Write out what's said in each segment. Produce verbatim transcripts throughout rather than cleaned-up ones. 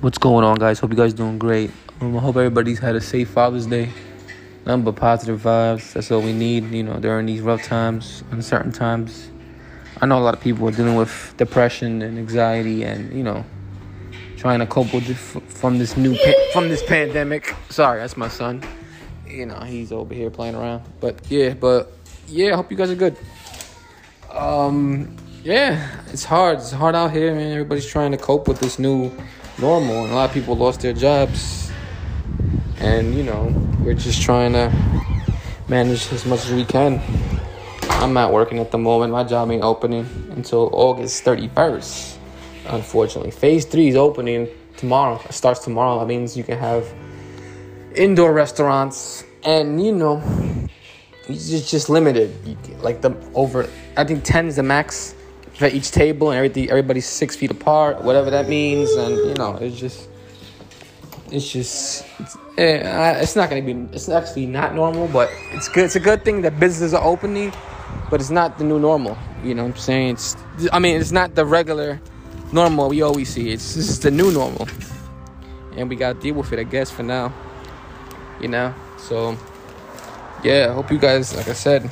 What's going on, guys? Hope you guys doing great. Um, I hope everybody's had a safe Father's Day. Nothing but positive vibes. That's all we need, you know, during these rough times, uncertain times. I know a lot of people are dealing with depression and anxiety, and you know, trying to cope with it f- from this new pa- from this pandemic. Sorry, that's my son. You know, he's over here playing around. But yeah, but yeah, I hope you guys are good. Um, yeah, it's hard. It's hard out here, man. Everybody's trying to cope with this new normal, and a lot of people lost their jobs, and you know, we're just trying to manage as much as we can. I'm not working at the moment. My job ain't opening until August thirty-first, unfortunately. Phase three is opening tomorrow. It starts tomorrow. That means you can have indoor restaurants, and you know, it's just, just limited. You, like the over, I think ten is the max for each table, and everything. Everybody's six feet apart, whatever that means, and you know, it's just, it's just, it's, eh, it's not gonna be. It's actually not normal, but it's good. It's a good thing that businesses are opening, but it's not the new normal. You know what I'm saying? It's, I mean, it's not the regular normal we always see. It's this is the new normal, and we gotta deal with it, I guess, for now. You know, so yeah. I hope you guys, like I said,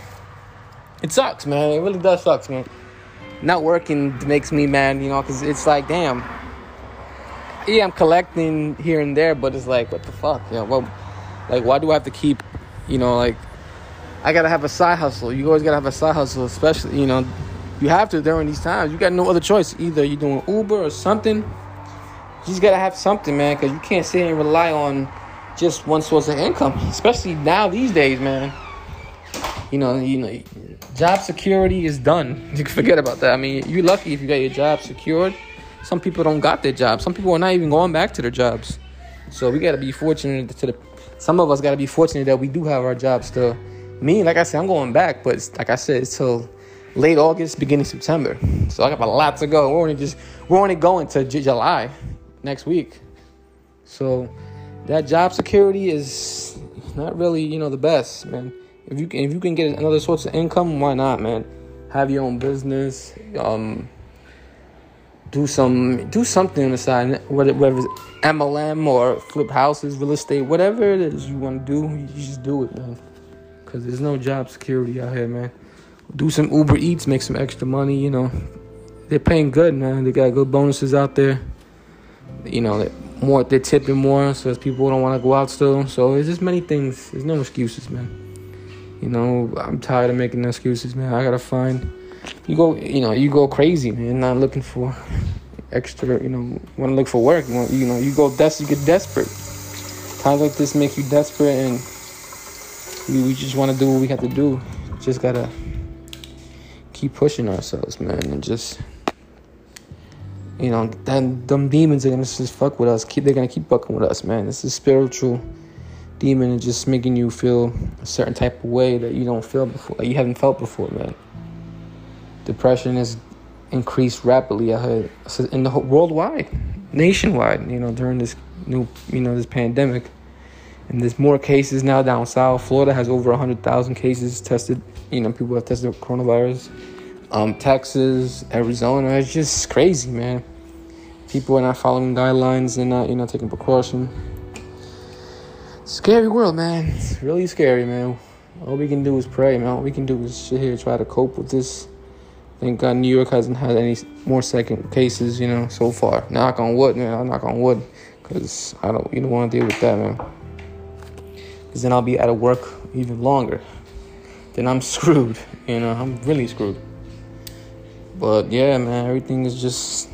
it sucks, man. It really does suck, man. Not working makes me mad, you know, because it's like, damn. Yeah, I'm collecting here and there, but it's like, what the fuck? You know, well, like, why do I have to keep, you know, like, I got to have a side hustle. You always got to have a side hustle, especially, you know, you have to during these times. You got no other choice. Either you're doing Uber or something. You just got to have something, man, because you can't sit and rely on just one source of income, especially now these days, man. You know, you know, job security is done. You can forget about that. I mean, you're lucky if you got your job secured. Some people don't got their jobs. Some people are not even going back to their jobs. So we got to be fortunate to the. Some of us got to be fortunate that we do have our jobs still. Me, like I said, I'm going back, but it's, like I said, it's till late August, beginning September. So I got a lot to go. We're only just we're only going to J- July next week. So that job security is not really, you know, the best, man. If you can, if you can get another source of income, why not, man? Have your own business. Um, do some, do something on the side. Whether, whether it's M L M or flip houses, real estate, whatever it is you want to do, you just do it, man. Cause there's no job security out here, man. Do some Uber Eats, make some extra money. You know, they're paying good, man. They got good bonuses out there. You know, they're more, they're tipping more, so as people don't want to go out still. So there's just many things. There's no excuses, man. You know, I'm tired of making excuses, man. I gotta find, you go, you know, you go crazy, man. Not looking for extra, you know, want to look for work. You know, you know, you go des- you get desperate. Times like this make you desperate, and we, we just want to do what we have to do. Just gotta keep pushing ourselves, man, and just, you know, then them demons are gonna just fuck with us. Keep, they're gonna keep fucking with us, man. This is spiritual demon is just making you feel a certain type of way that you don't feel before, that you haven't felt before, man. Depression has increased rapidly, I heard, in the whole worldwide, nationwide, you know, during this new, you know, this pandemic. And there's more cases now down south. Florida has over one hundred thousand cases tested, you know, people have tested coronavirus. Um, Texas, Arizona, it's just crazy, man. People are not following guidelines and not, you know, taking precaution. Scary world, man. It's really scary, man. All we can do is pray, man. All we can do is sit here, try to cope with this. Thank God New York hasn't had any more second cases, you know, so far. Knock on wood, man. I'll knock on wood, because I don't, you don't want to deal with that, man. Because then I'll be out of work even longer. Then I'm screwed, you know. I'm really screwed. But yeah, man, everything is just,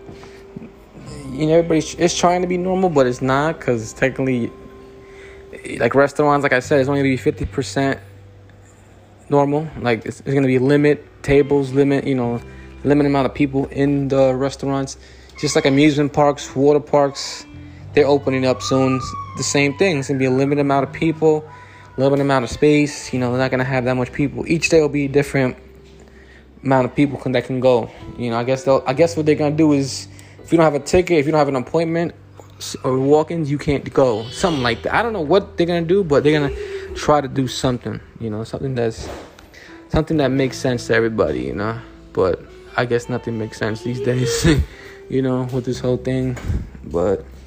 you know, everybody is trying to be normal, but it's not, because technically, like restaurants, like I said, it's only going to be fifty percent normal. Like, it's, it's going to be limit tables, limit, you know, limited amount of people in the restaurants. Just like amusement parks, water parks, they're opening up soon. The same thing. It's going to be a limited amount of people, limited amount of space. You know, they're not going to have that much people. Each day will be a different amount of people can, that can go. You know, I guess they'll, I guess what they're going to do is, if you don't have a ticket, if you don't have an appointment or walk-ins, you can't go. Something like that. I don't know what they're going to do, but they're going to try to do something, you know, something that's, something that makes sense to everybody, you know. But I guess nothing makes sense these days, you know, with this whole thing. But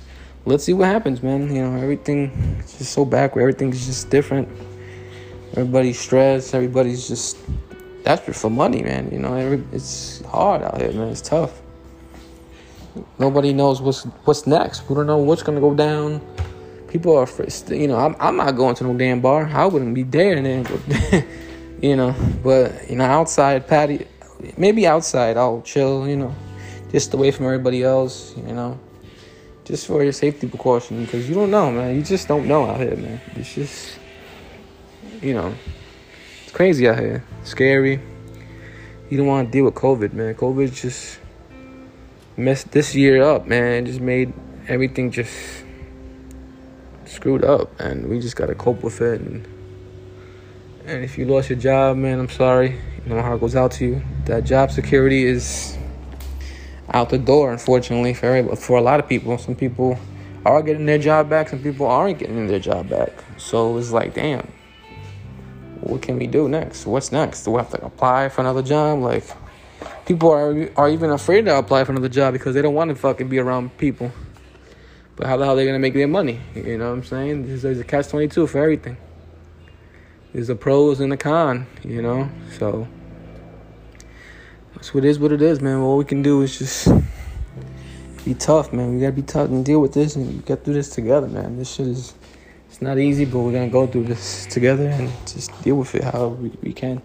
let's see what happens, man. You know, everything is just so backward. Everything's just different. Everybody's stressed. Everybody's just desperate for money, man. You know, every, it's hard out here, man. It's tough. Nobody knows what's what's next. We don't know what's gonna go down. People are afraid. You know, I'm I'm not going to no damn bar. I wouldn't be there and then, you know. But you know, outside patio, maybe outside I'll chill. You know, just away from everybody else. You know, just for your safety precaution, because you don't know, man. You just don't know out here, man. It's just, you know, it's crazy out here. Scary. You don't want to deal with COVID, man. COVID just messed this year up, man. It just made everything just screwed up, and we just gotta cope with it. And, and if you lost your job, man, I'm sorry. You know, my heart goes out to you. That job security is out the door, unfortunately, for everybody, for a lot of people. Some people are getting their job back. Some people aren't getting their job back. So it's like, damn, what can we do next? What's next? Do we have to apply for another job? Like, people are are even afraid to apply for another job because they don't want to fucking be around people. But how the hell are they going to make their money? You know what I'm saying? There's, there's a catch twenty-two for everything. There's a pros and a con, you know? So, that's what it is, what it is, man. All we can do is just be tough, man. We got to be tough and deal with this and get through this together, man. This shit is, it's not easy, but we're going to go through this together and just deal with it however we, we can.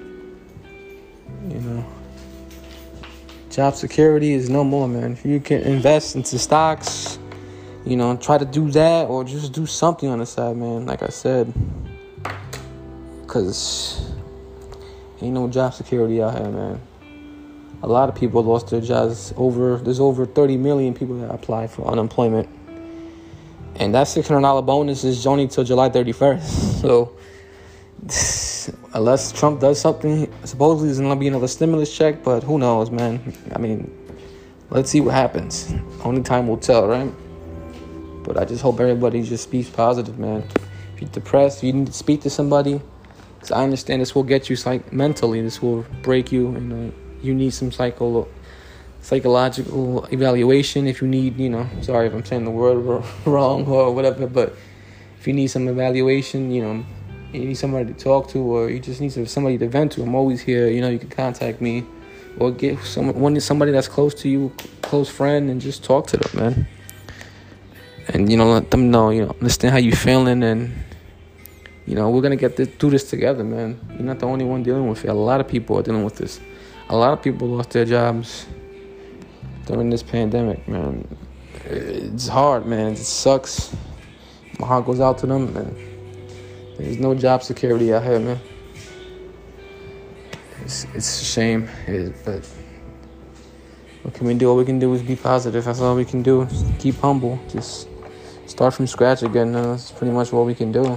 You know? Job security is no more, man. If you can invest into stocks, you know, try to do that or just do something on the side, man, like I said. Because ain't no job security out here, man. A lot of people lost their jobs. Over There's over thirty million people that apply for unemployment. And that six hundred dollars bonus is only till July thirty-first. So, unless Trump does something, supposedly there's going to be another stimulus check, but who knows, man. I mean, let's see what happens. Only time will tell, right? But I just hope everybody just speaks positive, man. If you're depressed, you need to speak to somebody. Because I understand this will get you psych- mentally. This will break you. You know, you need some psycho- psychological evaluation. If you need, you know, sorry if I'm saying the word wrong or whatever. But if you need some evaluation, you know, you need somebody to talk to, or you just need somebody to vent to, I'm always here. You know, you can contact me. Or get someone, somebody that's close to you, close friend, and just talk to them, man. And, you know, let them know, you know, understand how you feeling. And, you know, we're going to get this, through this together, man. You're not the only one dealing with it. A lot of people are dealing with this. A lot of people lost their jobs during this pandemic, man. It's hard, man. It sucks. My heart goes out to them, man. There's no job security out here, man. It's, it's a shame. It, but what can we do? All we can do is be positive. That's all we can do. Keep humble. Just start from scratch again. Uh, that's pretty much what we can do.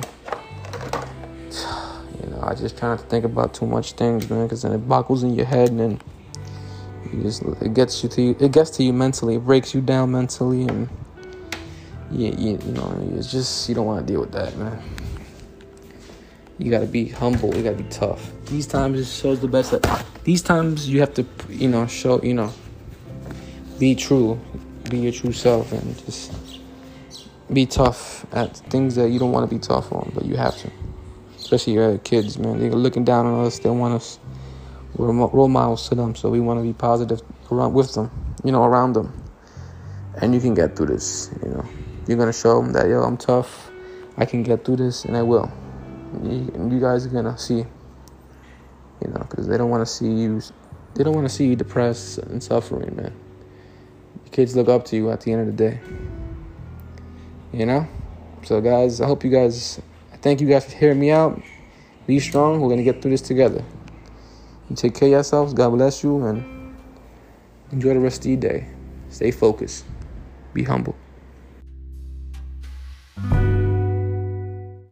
You know, I just try not to think about too much things, man, because then it buckles in your head, and then you just it gets you to you, it gets to you mentally. It breaks you down mentally, and you, you, you know, it's just you don't want to deal with that, man. You gotta be humble. You gotta be tough. These times it shows the best. That these times you have to, you know, show, you know, be true, be your true self, and just be tough at things that you don't want to be tough on, but you have to. Especially your kids, man. They're looking down on us. They want us. We're role models to them, so we want to be positive around with them, you know, around them. And you can get through this. You know, you're gonna show them that, yo, I'm tough. I can get through this, and I will. And you guys are gonna see, you know, because they don't want to see you. They don't want to see you depressed and suffering, man. Your kids look up to you at the end of the day. You know? So, guys, I hope you guys, I thank you guys for hearing me out. Be strong. We're going to get through this together. You take care of yourselves. God bless you. And enjoy the rest of your day. Stay focused. Be humble.